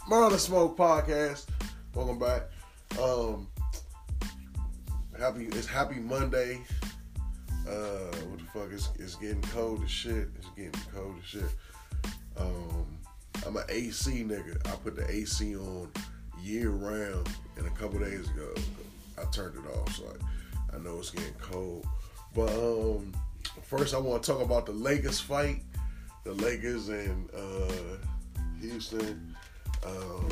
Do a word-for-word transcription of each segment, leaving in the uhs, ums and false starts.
Murder Smoke Podcast. Welcome back. Um, happy it's Happy Monday. Uh, what the fuck? It's, it's getting cold as shit. It's getting cold as shit. Um, I'm an A C nigga. I put the A C on year round, and a couple days ago, I turned it off. So I, I know it's getting cold. But um, first, I want to talk about the Lakers fight. The Lakers and uh, Houston. Um,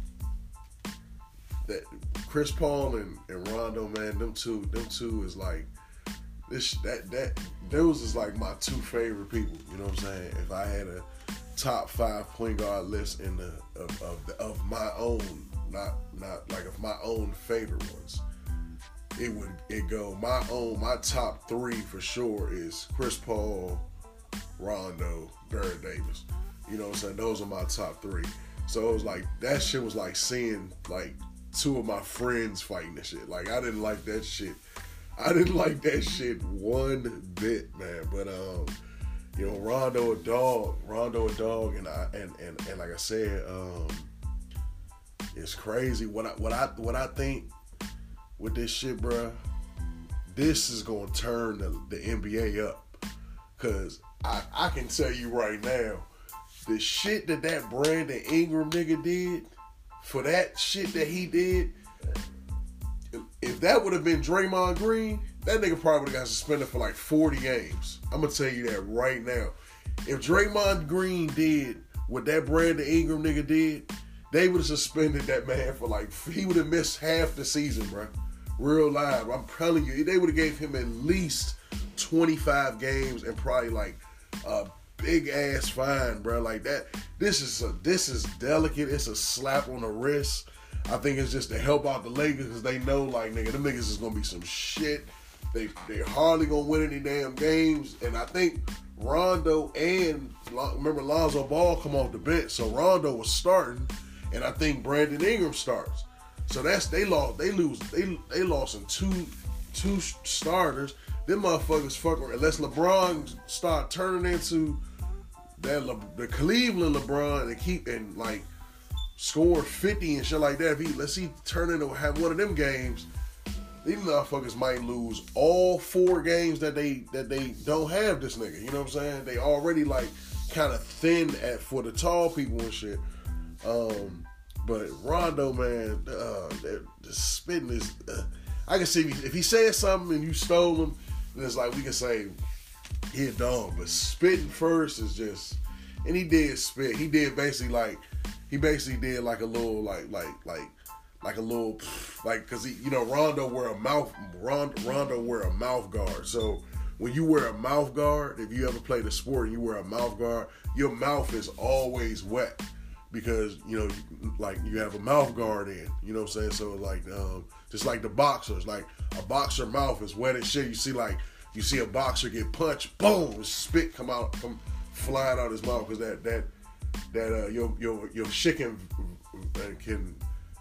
that Chris Paul and, and Rondo, man, them two, them two is like this. That that those is like my two favorite people. You know what I'm saying? If I had a top five point guard list in the of of, the, of my own, not not like of my own favorite ones, it would it go my own. My top three for sure is Chris Paul, Rondo, Baron Davis. You know what I'm saying? Those are my top three. So it was like, that shit was like seeing like two of my friends fighting and shit. Like, I didn't like that shit. I didn't like that shit one bit, man. But, um, you know, Rondo a dog. Rondo a dog. And I, and, and, and like I said, um, it's crazy. What I, what I, what I think with this shit, bruh, this is going to turn the, the N B A up. Because I, I can tell you right now, the shit that that Brandon Ingram nigga did, for that shit that he did, if that would have been Draymond Green, that nigga probably would have got suspended for like forty games. I'm going to tell you that right now. If Draymond Green did what that Brandon Ingram nigga did, they would have suspended that man for like, he would have missed half the season, bro. Real live. I'm telling you, they would have gave him at least twenty-five games and probably like uh big ass fine, bro. Like that. This is a this is delicate. It's a slap on the wrist. I think it's just to help out the Lakers because they know, like, nigga, them niggas is gonna be some shit. They they hardly gonna win any damn games. And I think Rondo and remember Lonzo Ball come off the bench, so Rondo was starting, and I think Brandon Ingram starts. So that's they lost. They lose. They they lost in two two starters. Them motherfuckers fuck around. Unless LeBron start turning into that Le, the Cleveland LeBron and keep and like score fifty and shit like that. If he let's see turn into have one of them games, these motherfuckers might lose all four games that they that they don't have this nigga. You know what I'm saying? They already like kind of thin at for the tall people and shit. Um, but Rondo, man, uh, the spitting is. Uh, I can see if he, if he said something and you stole him, then it's like we can say he a dog. But spitting first is just, and he did spit. He did basically like he basically did like a little like like like like a little like because he you know Rondo wear a mouth Rondo, Rondo wear a mouth guard. So when you wear a mouth guard, if you ever played a sport and you wear a mouth guard, your mouth is always wet because you know like you have a mouth guard in. You know what I'm saying? So like um. Just like the boxers, like a boxer mouth is wet as shit. You see, like you see a boxer get punched, boom, spit come out, come flying out his mouth because that that that uh, your your your shit can can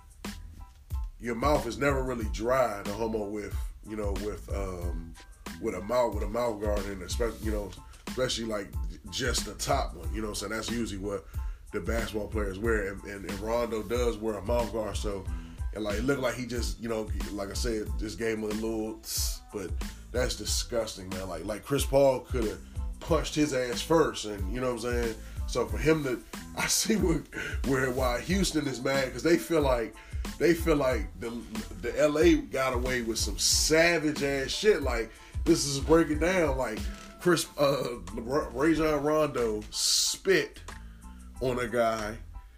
your mouth is never really dry. The homo with you know with um with a mouth with a mouth guard in, especially you know especially like just the top one. You know, so that's usually what the basketball players wear, and, and, and Rondo does wear a mouth guard, so. And like it looked like he just, you know, like I said, just gave him a little, but that's disgusting, man. Like like Chris Paul could have punched his ass first, and you know what I'm saying. So for him to, I see where, where why Houston is mad because they feel like they feel like the the L A got away with some savage ass shit. Like this is breaking down. Like Chris, uh, Rajon Rondo spit on a guy.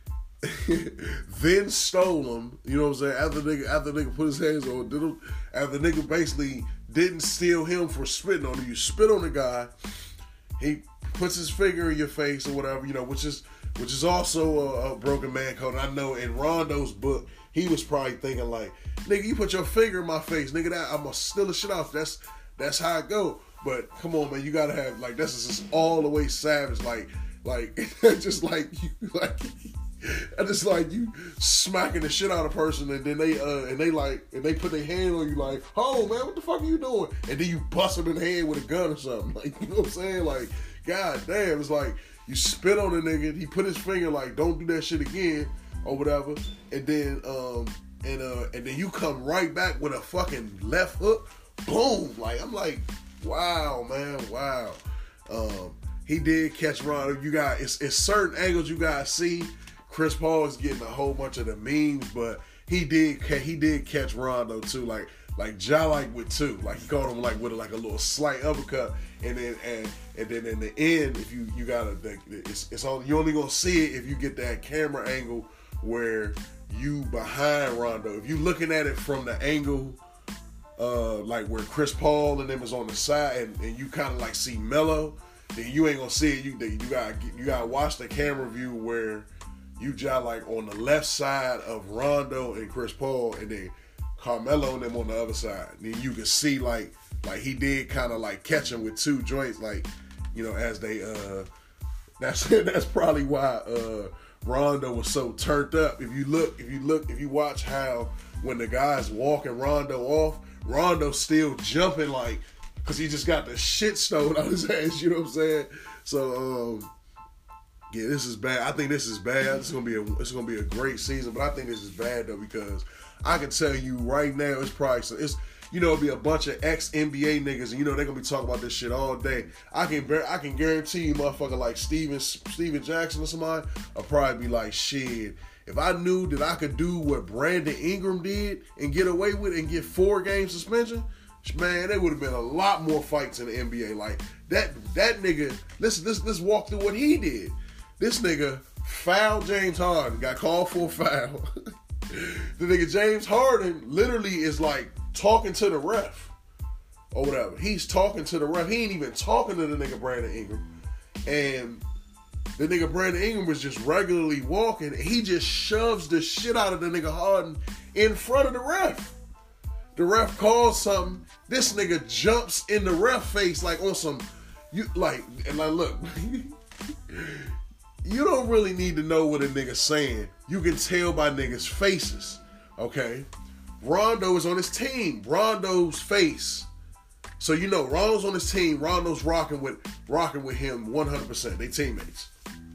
Then stole him, you know what I'm saying? After the nigga, after the nigga put his hands on, did him, after the nigga basically didn't steal him for spitting on him. You spit on the guy, he puts his finger in your face or whatever, you know, which is which is also a, a broken man code. I know in Rondo's book, he was probably thinking like, nigga, you put your finger in my face, nigga, that I'm gonna steal the shit off. That's that's how it go. But come on, man, you gotta have like this is just all the way savage, like like just like you like. And it's like you smacking the shit out of a person, and then they uh and they like and they put their hand on you like, oh man, what the fuck are you doing? And then you bust them in the head with a gun or something. Like, you know what I'm saying? Like, god damn, it's like you spit on a nigga, he put his finger like, don't do that shit again. or whatever, and then um and uh and then you come right back with a fucking left hook, boom. Like I'm like, wow, man, wow. Um, he did catch Rondo. You got it's, it's certain angles you gotta see. Chris Paul is getting a whole bunch of the memes, but he did he did catch Rondo too. Like like Ja like with two. Like he caught him like with a, like a little slight uppercut, and then and and then in the end, if you you gotta it's it's only you only gonna see it if you get that camera angle where you behind Rondo. If you looking at it from the angle. Uh, like where Chris Paul and them is on the side, and, and you kind of like see Melo, then you ain't gonna see it. You you gotta you gotta watch the camera view where you just like on the left side of Rondo and Chris Paul, and then Carmelo and them on the other side. And then you can see like like he did kind of like catch him with two joints, like you know as they uh that's that's probably why uh Rondo was so turned up. If you look if you look if you watch how when the guys walking Rondo off. Rondo's still jumping like, cause he just got the shit stone out his ass. You know what I'm saying? So, um, yeah, this is bad. I think this is bad. It's gonna be a, it's gonna be a great season, but I think this is bad though because I can tell you right now, it's probably it's you know it'll be a bunch of ex N B A niggas, and you know they're gonna be talking about this shit all day. I can I can guarantee you, motherfucker like Steven Steven Jackson or somebody, will probably be like, shit. If I knew that I could do what Brandon Ingram did and get away with it and get four game suspension, man, there would have been a lot more fights in the N B A. Like that, that nigga. Let's let's let's walk through what he did. This nigga fouled James Harden, got called for a foul. The nigga James Harden literally is like talking to the ref or whatever. He's talking to the ref. He ain't even talking to the nigga Brandon Ingram, and. The nigga Brandon Ingram was just regularly walking. And he just shoves the shit out of the nigga Harden in front of the ref. The ref calls something. This nigga jumps in the ref face like on some, you like, and like, look, you don't really need to know what a nigga's saying. You can tell by niggas' faces, okay? Rondo is on his team. Rondo's face. So you know, Rondo's on his team. Rondo's rocking with rocking with him one hundred percent. They teammates.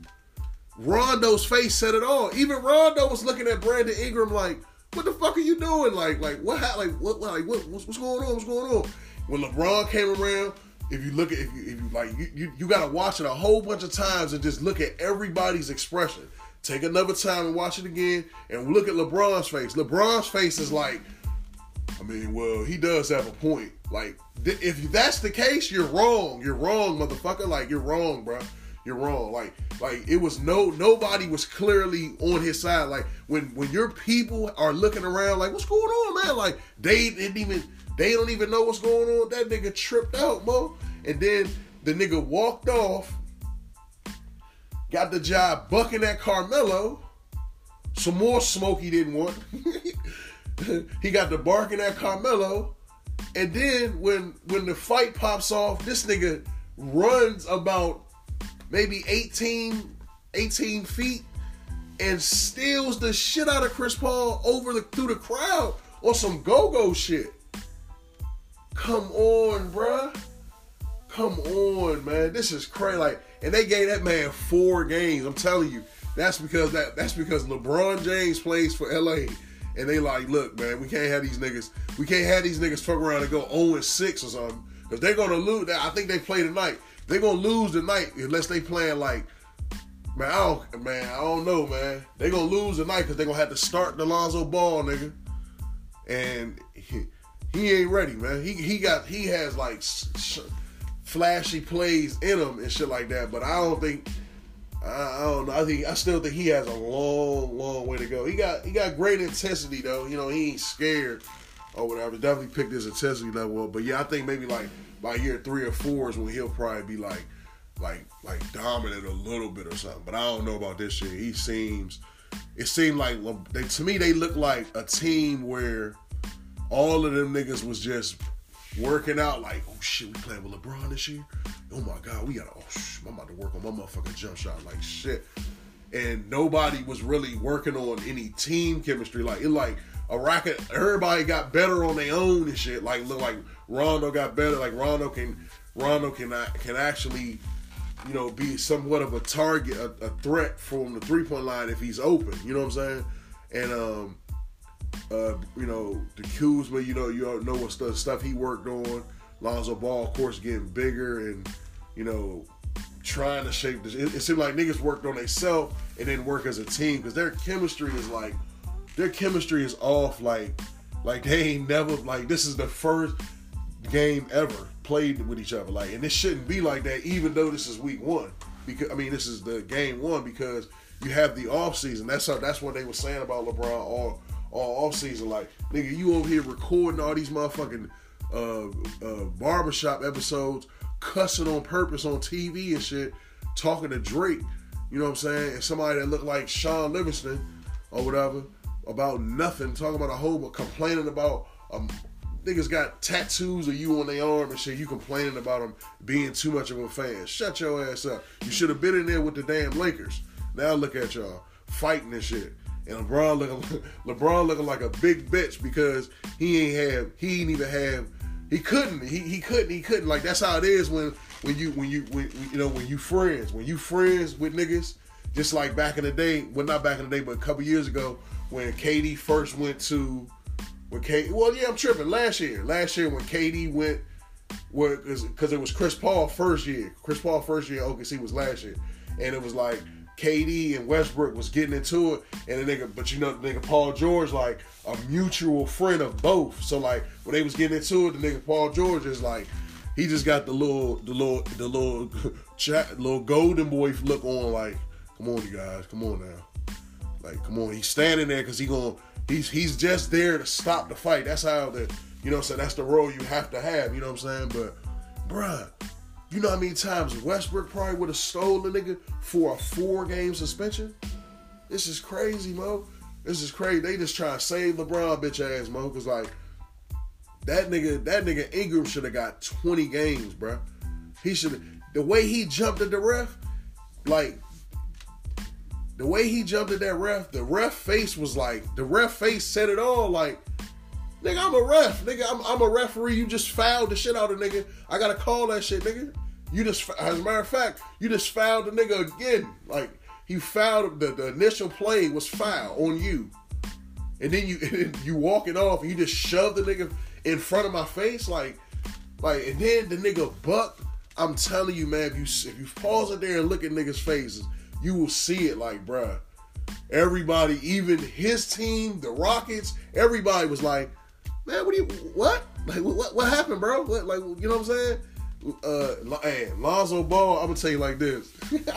Rondo's face said it all. Even Rondo was looking at Brandon Ingram like, "What the fuck are you doing? Like, like what? Like, what? Like, what? What's, what's going on? What's going on?" When LeBron came around, if you look at, if you, if you like, you, you, you got to watch it a whole bunch of times and just look at everybody's expression. Take another time and watch it again, and look at LeBron's face. LeBron's face is like, I mean, well, he does have a point. Like, if that's the case, you're wrong. You're wrong, motherfucker. Like, you're wrong, bro. You're wrong. Like, like it was no nobody was clearly on his side. Like when when your people are looking around, like, what's going on, man? Like they didn't even they don't even know what's going on. That nigga tripped out, mo. And then the nigga walked off, got the job bucking at Carmelo. Some more smoke he didn't want. He got the barking at Carmelo. And then when when the fight pops off, this nigga runs about maybe eighteen, eighteen feet and steals the shit out of Chris Paul over the through the crowd on some go-go shit. Come on, bruh. Come on, man. This is crazy. Like, and they gave that man four games. I'm telling you, that's because that that's because LeBron James plays for L A. And they like, look, man, we can't have these niggas. We can't have these niggas fuck around and go oh and six or something. Because they're gonna lose. I think they play tonight. They're gonna lose tonight unless they playing like, man, I don't, man, I don't know, man. They're gonna lose tonight because they're gonna have to start the Lonzo Ball, nigga. And he, he ain't ready, man. He he got he has like sh- flashy plays in him and shit like that. But I don't think I, I don't know. I think I still think he has a long, long way to go. He got he got great intensity though. You know, he ain't scared or whatever. Definitely picked his intensity level up. But yeah, I think maybe like by year three or four is when he'll probably be like, like, like dominant a little bit or something. But I don't know about this shit. He seems, it seemed like they, to me they look like a team where all of them niggas was just working out. Like, oh shit, we playing with LeBron this year. Oh my god, we gotta. Oh, sh- I'm about to work on my motherfucking jump shot like shit. And nobody was really working on any team chemistry. Like it, like a racket. Everybody got better on their own and shit. Like look like Rondo got better. Like Rondo can, Rondo can can actually you know, be somewhat of a target, a, a threat from the three-point line if he's open. You know what I'm saying? And, um, uh, you know, the Kuzma, you know, you all know what stuff, stuff he worked on. Lonzo Ball, of course, getting bigger and, you know, trying to shape this. It, it seemed like niggas worked on themselves and then work as a team because their chemistry is like, their chemistry is off. Like, like they ain't never, like, this is the first game ever played with each other. Like, and this shouldn't be like that, even though this is week one. Because I mean, this is the game one because you have the off season. That's how, that's what they were saying about LeBron all all off season. Like, nigga, you over here recording all these motherfucking uh, uh, barbershop episodes, cussing on purpose on T V and shit, talking to Drake. You know what I'm saying? And somebody that looked like Sean Livingston or whatever about nothing, talking about a whole, but complaining about um. Niggas got tattoos of you on their arm and shit. You complaining about them being too much of a fan. Shut your ass up. You should have been in there with the damn Lakers. Now look at y'all fighting and shit. And LeBron looking, LeBron looking like a big bitch because he ain't have, he ain't even have, he couldn't, he he couldn't, he couldn't. Like that's how it is when when you when you when you know when you friends, when you friends with niggas. Just like back in the day, well not back in the day, but a couple years ago when K D first went to. When K, well, yeah, I'm tripping. Last year, last year when K D went, because it was Chris Paul first year. Chris Paul first year, O K C was last year, and it was like K D and Westbrook was getting into it, and the nigga, but you know, the nigga Paul George like a mutual friend of both. So like when they was getting into it, the nigga Paul George is like, he just got the little, the little, the little, chat, little golden boy look on. Like, come on, you guys, come on now, like, come on. He's standing there because he gonna. He's he's just there to stop the fight. That's how the, you know, so that's the role you have to have, you know what I'm saying? But, bruh, you know how many times Westbrook probably would have stole the nigga for a four-game suspension? This is crazy, Mo. This is crazy. They just trying to save LeBron bitch ass, Mo, because, like, that nigga, that nigga Ingram should have got twenty games, bruh. He should, the way he jumped at the ref, like, the way he jumped at that ref, the ref face was like, the ref face said it all. Like, nigga, I'm a ref. Nigga, I'm, I'm a referee. You just fouled the shit out of nigga. I got to call that shit, nigga. You just, as a matter of fact, you just fouled the nigga again. Like, he fouled, the, the initial play was foul on you. And then you and then you walking off and you just shoved the nigga in front of my face. Like, like, and then the nigga bucked. I'm telling you, man, if you, if you pause it there and look at niggas' faces, you will see it like, bruh, everybody, even his team, the Rockets, everybody was like, man, what do you, what? Like, what, what happened, bro? What, like, you know what I'm saying? Uh, hey, Lonzo Ball, I'm gonna tell you like this.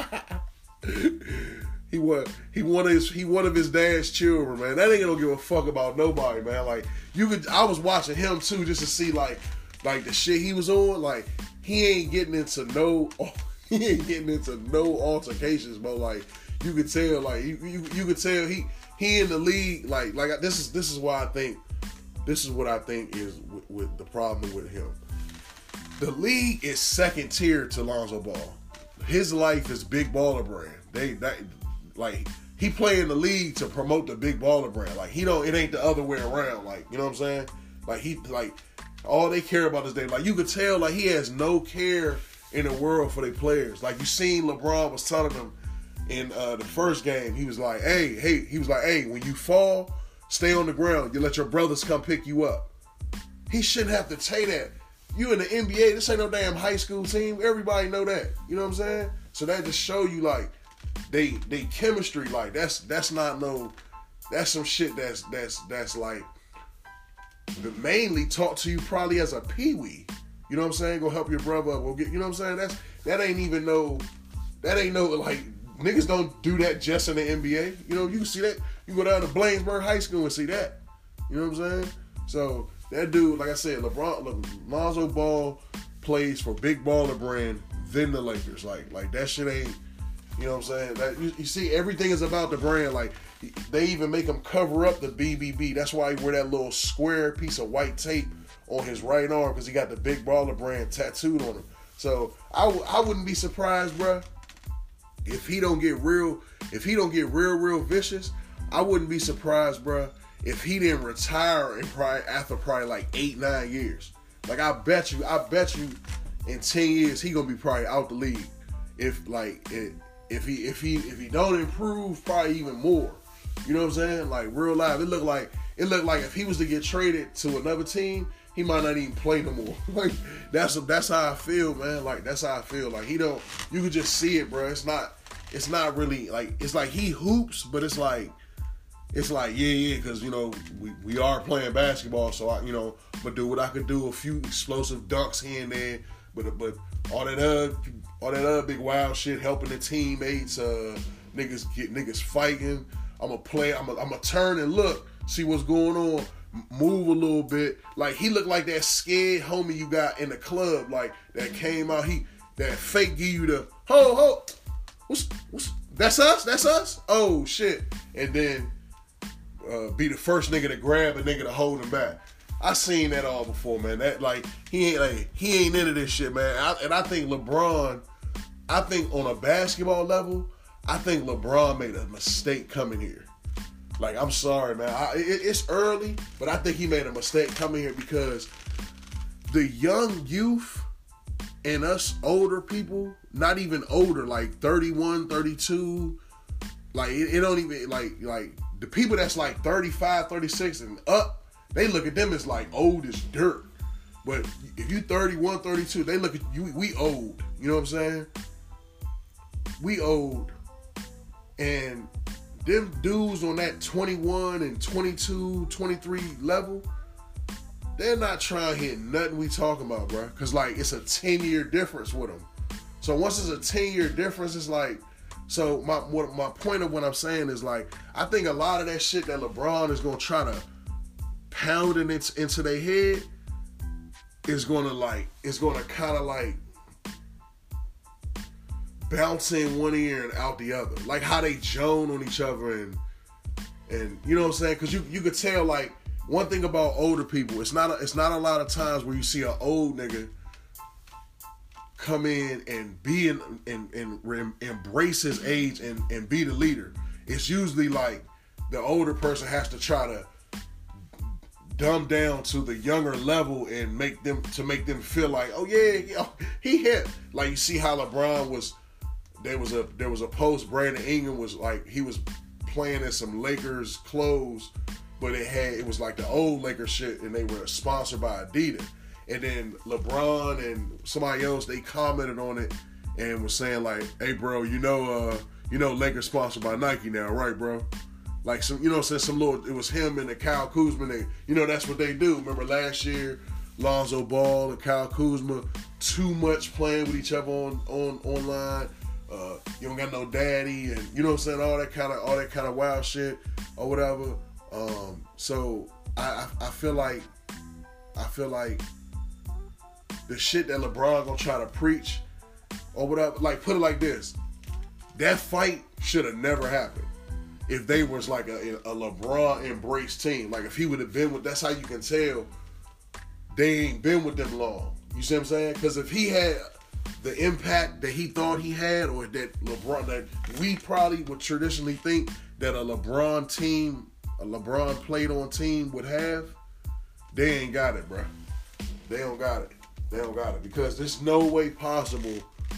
he was, he one of his, he one of his dad's children, man. That nigga don't give a fuck about nobody, man. Like, you could, I was watching him too, just to see like, like the shit he was on. Like, he ain't getting into no. He ain't getting into no altercations, bro. Like, you could tell, like you, you, you could tell he he in the league. Like, like this is this is why I think this is what I think is with, with the problem with him. The league is second tier to Lonzo Ball. His life is Big Baller Brand. They that like he play in the league to promote the Big Baller Brand. Like he don't. It ain't the other way around. Like, you know what I'm saying? Like he like all they care about is they like you could tell like he has no care in the world for their players. Like you seen LeBron was telling them in uh, the first game, he was like, hey, hey, he was like, hey, when you fall, stay on the ground. You let your brothers come pick you up. He shouldn't have to say that. You in the N B A, this ain't no damn high school team. Everybody know that. You know what I'm saying? So that just show you like they they chemistry, like that's that's not no that's some shit that's that's that's like mainly taught to you probably as a peewee. You know what I'm saying? Go help your brother up. Go get, you know what I'm saying? That's that ain't even no, that ain't no like niggas don't do that just in the N B A. You know, you can see that. You go down to Bladensburg High School and see that. You know what I'm saying? So that dude, like I said, LeBron, look, Lonzo Ball plays for Big Baller Brand, then the Lakers. Like, like that shit ain't. You know what I'm saying? That you, you see, everything is about the brand. Like they even make him cover up the B B B. That's why he wear that little square piece of white tape on his right arm because he got the Big Baller Brand tattooed on him. So I, w- I wouldn't be surprised, bruh, if he don't get real, if he don't get real, real vicious. I wouldn't be surprised, bruh, if he didn't retire in probably after probably like eight, nine years. Like I bet you, I bet you, in ten years he gonna be probably out the league. if like it, if he if he if he don't improve, probably even more. You know what I'm saying? Like real life, it looked like it looked like if he was to get traded to another team, he might not even play no more. Like that's that's how I feel, man. Like that's how I feel. Like he don't. You can just see it, bro. It's not. It's not really like. It's like he hoops, but it's like. It's like yeah, yeah, because you know we, we are playing basketball, so I you know, but do what I could do, a few explosive dunks here and there, but but all that other all that other big wild shit, helping the teammates, uh, niggas get niggas fighting. I'm gonna play. I'm gonna I'm gonna turn and look, see what's going on, move a little bit. Like he looked like that scared homie you got in the club, like that came out. He that fake give you the ho ho. What's what's that's us? That's us? Oh shit! And then. Uh, be the first nigga to grab a nigga to hold him back. I seen that all before, man. That like he ain't like he ain't into this shit, man. I, and I think LeBron, I think on a basketball level, I think LeBron made a mistake coming here. Like I'm sorry, man. I, it, it's early, but I think he made a mistake coming here because the young youth and us older people, not even older, like thirty-one, thirty-two, like it, it don't even like like. The people that's like thirty-five, thirty-six and up, they look at them as like old as dirt. But if you thirty-one, thirty-two, they look at you, we old. You know what I'm saying? We old. And them dudes on that twenty-one and twenty-two, twenty-three level, they're not trying to hit nothing we talking about, bro. Because like it's a ten-year difference with them. So once it's a ten-year difference, it's like, so my what, my point of what I'm saying is like I think a lot of that shit that LeBron is gonna try to pound in it, into their head is gonna like is gonna kind of like bounce in one ear and out the other, like how they joan on each other and and you know what I'm saying? Because you you could tell like one thing about older people, it's not a, it's not a lot of times where you see an old nigga come in and be in, and, and, and embrace his age and, and be the leader. It's usually like the older person has to try to dumb down to the younger level and make them to make them feel like, oh yeah, yeah he hit. Like you see how LeBron was. There was a there was a post. Brandon Ingram was like he was playing in some Lakers clothes, but it had it was like the old Lakers shit, and they were sponsored by Adidas. And then LeBron and somebody else, they commented on it and was saying like, "Hey, bro, you know, uh, you know, Lakers sponsored by Nike now, right, bro?" Like some, you know, since some little, it was him and the Kyle Kuzma. They, you know, that's what they do. Remember last year, Lonzo Ball and Kyle Kuzma, too much playing with each other on on online. Uh, you don't got no daddy, and you know what I'm saying, all that kind of all that kind of wild shit or whatever. Um, so I, I I feel like I feel like. The shit that LeBron gonna try to preach or whatever, like put it like this, that fight should have never happened if they was like a, a LeBron embraced team. Like if he would have been with, that's how you can tell they ain't been with them long. You see what I'm saying? Because if he had the impact that he thought he had, or that LeBron, that we probably would traditionally think that a LeBron team, a LeBron played on team would have, they ain't got it, bro. They don't got it. They don't got it because there's no way possible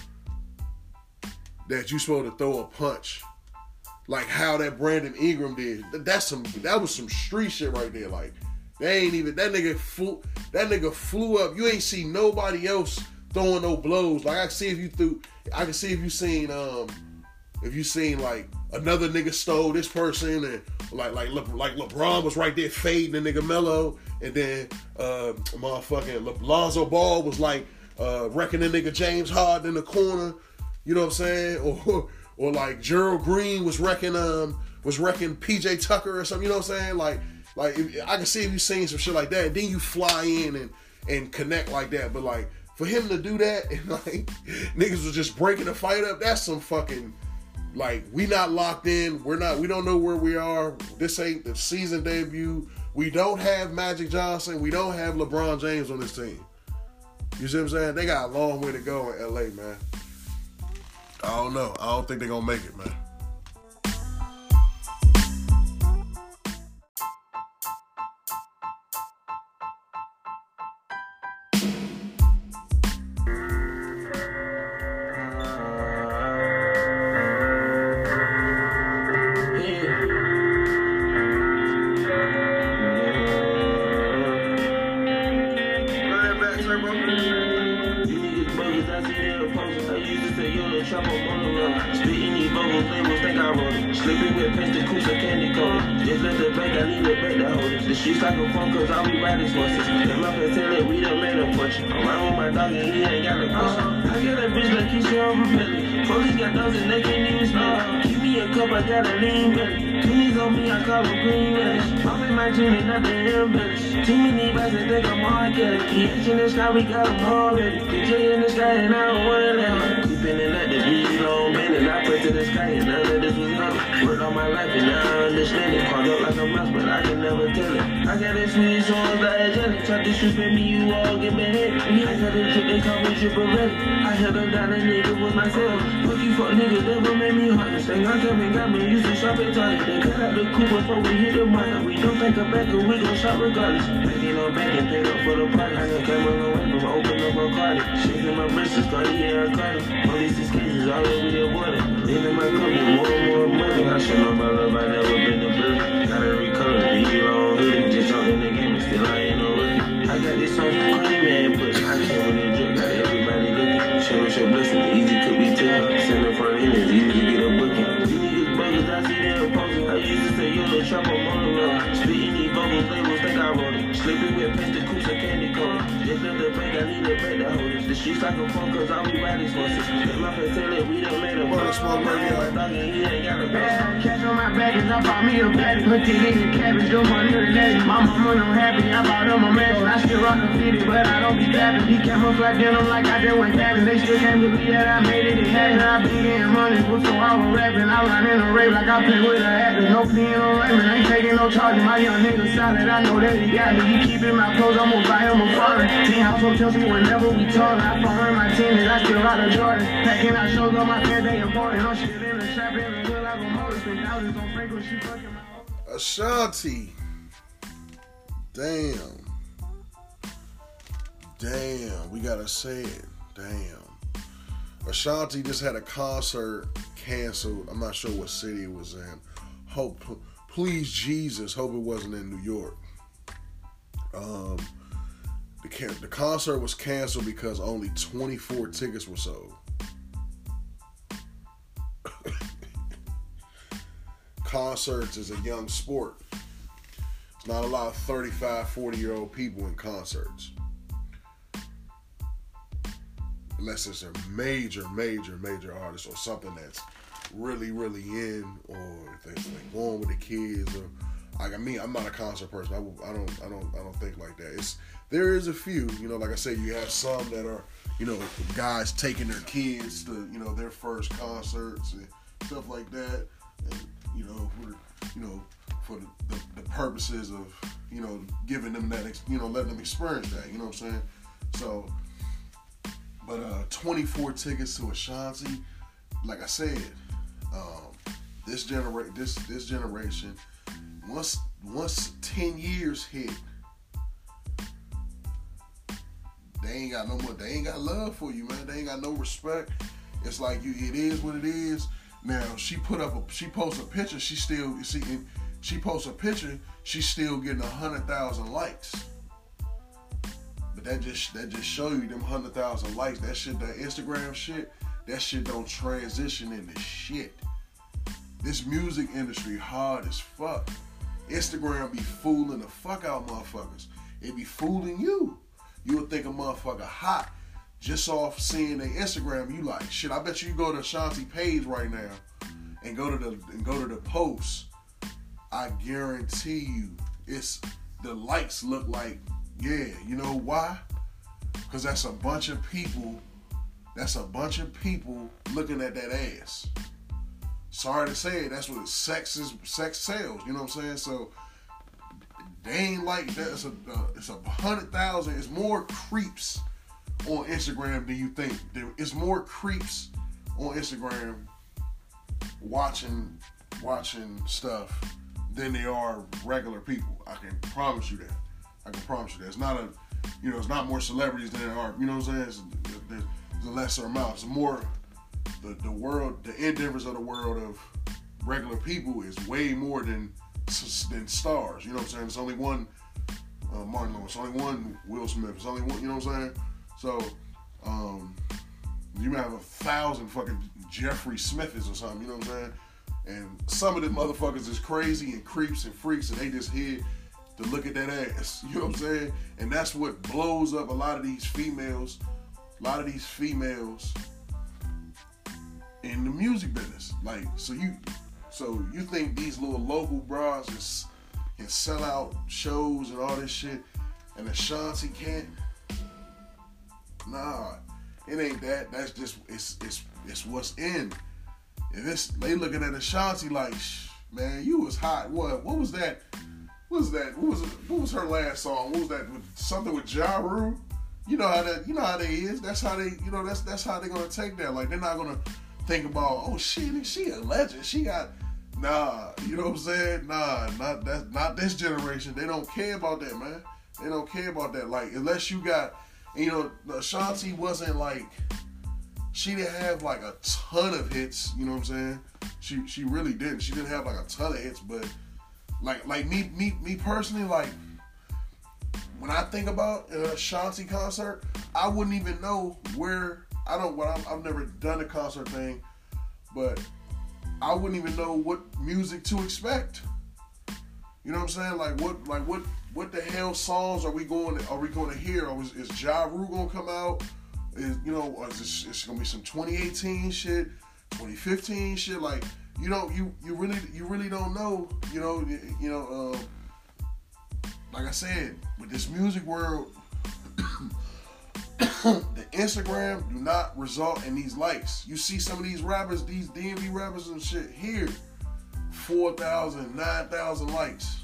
that you supposed to throw a punch like how that Brandon Ingram did. That's some. That was some street shit right there. Like they ain't even that nigga flew. That nigga flew up. You ain't see nobody else throwing no blows. Like I can see if you threw. I can see if you seen um if you seen like another nigga stole this person and like like Le, like LeBron was right there fading the nigga Melo. And then, uh, motherfucking Lonzo Ball was like uh, wrecking the nigga James Harden in the corner. You know what I'm saying? Or, or like Gerald Green was wrecking um was wrecking P J Tucker or something. You know what I'm saying? Like, like if, I can see if you seen some shit like that. And then you fly in and and connect like that. But like for him to do that and like niggas was just breaking the fight up. That's some fucking like we not locked in. We're not. We don't know where we are. This ain't the season debut. We don't have Magic Johnson. We don't have LeBron James on this team. You see what I'm saying? They got a long way to go in L A, man. I don't know. I don't think they're going to make it, man. see their posts. I used to say, yo, the trap, I'm on the road. Spitting these vocals, labels think I wrote it. Slipping with pistol, coops, or candy coated. Just let the bank, I need a bank to hold it. The streets like a phone, cause I'll be riding horses. If my friends tell it, we done made a fortune. I'm around with my dog and he ain't got a question. I get that bitch like he's your belly. Police got dogs and they can't even spell. Keep me a cup, I got a lean belly. Pennies on me, I call them green relish. I'm in my gym and not the embellish. Too many guys that think I'm hard Kelly. He in the sky, we got them already. The J in the sky and I don't wanna let him. Keeping it like the beach long, man, and I pray to the sky and none of this was love. Worked all my life and now I understand it. Caught up like a mouse, but I can never tell it. I got this sweet songs like jelly. Try to disrespect me, you all get beheaded. I got this shit they call me triple ready. I held them down, a nigga was myself. Fuck you fuck niggas, never made me hard. Thing I came and got me used to shop at Target. They cut out the coupe before we hit the market. We don't think back and we gon' shop regardless. Making no back and paid up for the party. I done came a long way from open up a party. Shaking my wrist and started, yeah, I caught it. All these excuses, all that we avoided. Leaving my company, more and more money. I show my love, I never been to building. Gotta recover, be long hoodie. Just jumped in the game, still I ain't no rookie. I got this song for Queen, man, but I came with a drip, got everybody looking. Show us your blessing, easy could be tough. Send the front end, it's easy to get a booking. You niggas buggers, I see them posting. I used to say, yo, the trap, I'm on the road. Spitting these vocals, labels think I wrote it. Slipping with pistol, coops, or candy coated. Just let the bank, I need a bank to hold it. The streets like a phone, cause I'll be riding horses. If my friends tell it, we done made a Well, small radio. My dog and he ain't got a ghost. Catch on my back and I bought me a patty. Put it in the cabbage, do my little lady. My mama don't happy, I bought them a mansion. I still rock a fitty, but I don't be dabbing. He camouflage denim like I just went dabbing. They still can't believe that I made it, it happened. I been getting money before I was rapping. I run in a rave like I play with a habit. No peeing on Raymond, ain't taking no charges. My young nigga solid, I know that he got me. He keeping my clothes, I'm gonna buy him a foreign. Team house hotels, me whenever we talk. I foreign my team, and I still rock the Jordan. Packing out shows on my fans, they important. I'm shit in the trap, in the hood like a motor. Spend thousands on Frank when she fucking my Ashanti. Damn. Damn. We gotta say it. Damn. Ashanti just had a concert canceled. I'm not sure what city it was in. Hope, please Jesus, hope it wasn't in New York. Um, the the concert was canceled because only twenty-four tickets were sold. Concerts is a young sport. It's not a lot of thirty-five, forty-year-old people in concerts. Unless it's a major, major, major artist or something that's really, really in, or if they're like going with the kids, or like I mean, I'm not a concert person. I, I don't, I don't, I don't think like that. It's there is a few, you know, like I said, you have some that are, you know, guys taking their kids to, you know, their first concerts and stuff like that, and you know, for, you know, for the, the, the purposes of, you know, giving them that, you know, letting them experience that. You know what I'm saying? So. But uh, twenty-four tickets to Ashanti, like I said, um, this genera- this this generation, once once ten years hit, they ain't got no more. They ain't got love for you, man. They ain't got no respect. It's like you. It is what it is. Now she put up a. She posts a picture. She still. You see, she posts a picture. She's still getting a hundred thousand likes. That just that just show you them hundred thousand likes. That shit, that Instagram shit, that shit don't transition into shit. This music industry hard as fuck. Instagram be fooling the fuck out motherfuckers. It be fooling you. You would think a motherfucker hot just off seeing their Instagram. You like shit. I bet you go to Ashanti page right now and go to the and go to the post. I guarantee you, it's the likes look like. Yeah, you know why? Because that's a bunch of people, that's a bunch of people looking at that ass. Sorry to say it, that's what sex is, sex sells, you know what I'm saying? So, they ain't like that, it's a, uh, it's a hundred thousand, it's more creeps on Instagram than you think. It's more creeps on Instagram watching, watching stuff than they are regular people. I can promise you that. I can promise you that. It's not a, you know, it's not more celebrities than there are, you know what I'm saying? It's, there's a lesser amount. It's more, the, the world, the endeavors of the world of regular people is way more than than stars, you know what I'm saying? It's only one uh, Martin Lawrence, it's only one Will Smith, it's only one, you know what I'm saying? So, um, You might have a thousand fucking Jeffrey Smiths or something, you know what I'm saying? And some of them motherfuckers is crazy and creeps and freaks, and they just here to look at that ass, you know what I'm saying? And that's what blows up a lot of these females, a lot of these females in the music business. Like, so you, so you think these little local bras is, can sell out shows and all this shit, and Ashanti can't? Nah, it ain't that. That's just it's it's it's what's in. If it's they looking at Ashanti like, man, you was hot. What? What was that? What was that? What was it, what was her last song? What was that? With, something with Ja Rule? You know how that. You know how they is. That's how they. You know that's that's how they're gonna take that. Like they're not gonna think about, oh shit, she a legend. She got. Nah, you know what I'm saying? Nah, not that. Not this generation. They don't care about that, man. They don't care about that. Like unless you got. You know, Ashanti wasn't like, she didn't have like a ton of hits, you know what I'm saying? She she really didn't. She didn't have like a ton of hits, but like like me me me personally, like when I think about an Ashanti concert, I wouldn't even know where, I don't, what I'm, I've never done a concert thing, but I wouldn't even know what music to expect. You know what I'm saying? Like what like what What the hell songs are we going to, are we going to hear? Or is, is Ja Rule going to come out? Is, you know, or is this, it's going to be some twenty eighteen shit, twenty fifteen shit? Like, you know, you, you really you really don't know. You know, you, you know. Uh, like I said, with this music world, the Instagram do not result in these likes. You see some of these rappers, these D M V rappers and shit here, four thousand, nine thousand likes.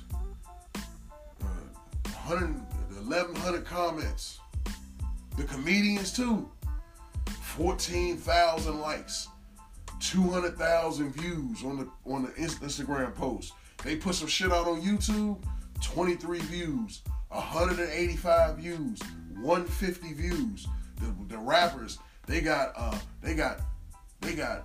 eleven hundred comments. The comedians too. fourteen thousand likes. two hundred thousand views on the on the Instagram post. They put some shit out on YouTube. twenty-three views. one hundred eighty-five views. one hundred fifty views. The, the rappers, they got uh they got they got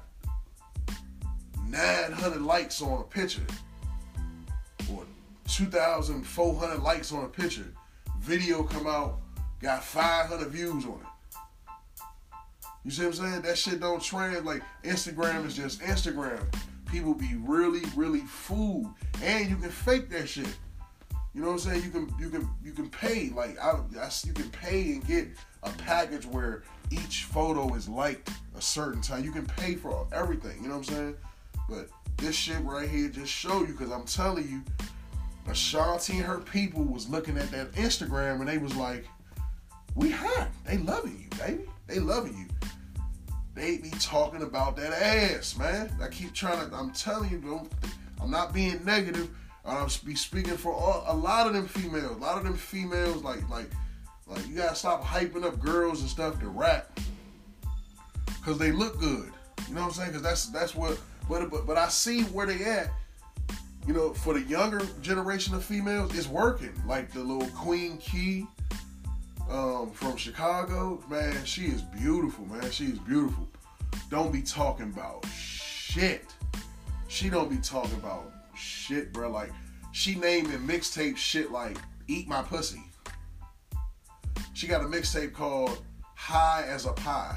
nine hundred likes on a picture. Or two thousand four hundred likes on a picture. Video come out, got five hundred views on it. You see what I'm saying? That shit don't trend. Like, Instagram is just Instagram. People be really, really fooled. And you can fake that shit. You know what I'm saying? You can you can you can pay. Like I, I you can pay and get a package where each photo is liked a certain time. You can pay for everything. You know what I'm saying? But this shit right here just show you, because I'm telling you, Ashanti and her people was looking at that Instagram and they was like, we hot. They loving you, baby. They loving you. They be talking about that ass, man. I keep trying to, I'm telling you, don't, I'm not being negative. I'll be speaking for all, a lot of them females. A lot of them females, like, like, like you gotta stop hyping up girls and stuff to rap. Cause they look good. You know what I'm saying? Cause that's, that's what, but, but, but I see where they at. You know, for the younger generation of females, it's working. Like the little Queen Key um, from Chicago, man, she is beautiful, man. She is beautiful. Don't be talking about shit. She don't be talking about shit, bro. Like, she naming mixtape shit like Eat My Pussy. She got a mixtape called High as a Pie.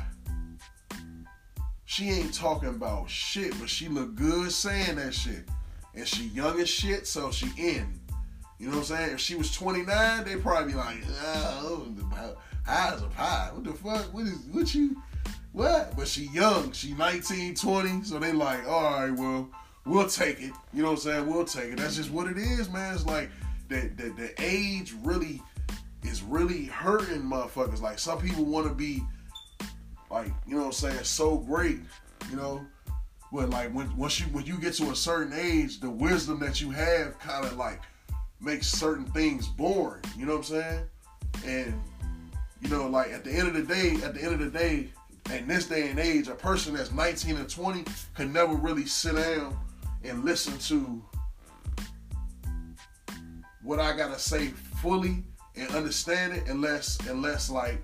She ain't talking about shit, but she look good saying that shit. And she young as shit, so she in. You know what I'm saying? If she was twenty-nine, they probably be like, oh, high as a pie. What the fuck? What is, what you, what? But she young. She nineteen, twenty, so they like, all right, well, we'll take it. You know what I'm saying? We'll take it. That's just what it is, man. It's like, the, the, the age really is really hurting motherfuckers. Like, some people want to be, like, you know what I'm saying, so great, you know? But like when once you when you get to a certain age, the wisdom that you have kind of like makes certain things boring. You know what I'm saying? And you know, like at the end of the day, at the end of the day, in this day and age, a person that's nineteen and twenty can never really sit down and listen to what I gotta say fully and understand it, unless unless like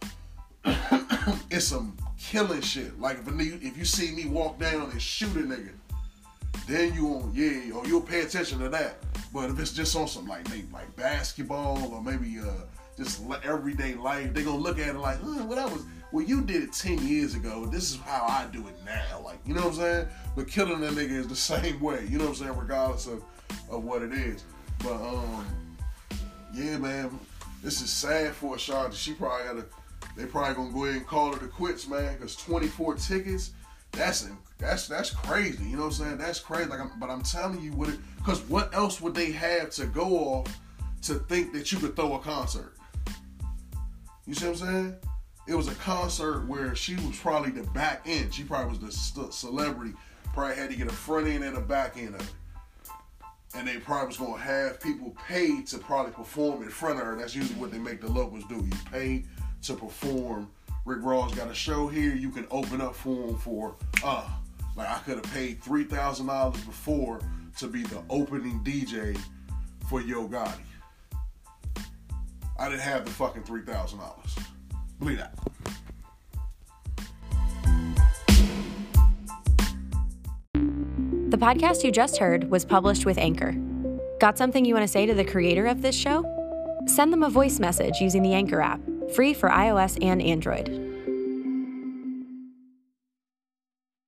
it's some killing shit. Like if a nigga, if you see me walk down and shoot a nigga, then you on yeah, or you'll pay attention to that. But if it's just on some like maybe like basketball or maybe uh just everyday life, they gonna look at it like, oh, well, that was well, you did it ten years ago. This is how I do it now. Like, you know what I'm saying? But killing that nigga is the same way. You know what I'm saying? Regardless of, of what it is. But, um, yeah, man, this is sad for Ashanti. She probably got to, they probably going to go ahead and call it a quits, man, because twenty-four tickets, that's that's that's crazy. You know what I'm saying? That's crazy. Like, I'm, but I'm telling you, what it, because what else would they have to go off to think that you could throw a concert? You see what I'm saying? It was a concert where she was probably the back end. She probably was the st- celebrity. Probably had to get a front end and a back end of it. And they probably was going to have people paid to probably perform in front of her. That's usually what they make the locals do. You pay to perform. Rick Ross got a show here. You can open up for him for, uh, like I could have paid three thousand dollars before to be the opening D J for Yo Gotti. I didn't have the fucking three thousand dollars. Believe that. The podcast you just heard was published with Anchor. Got something you want to say to the creator of this show? Send them a voice message using the Anchor app, free for iOS and Android.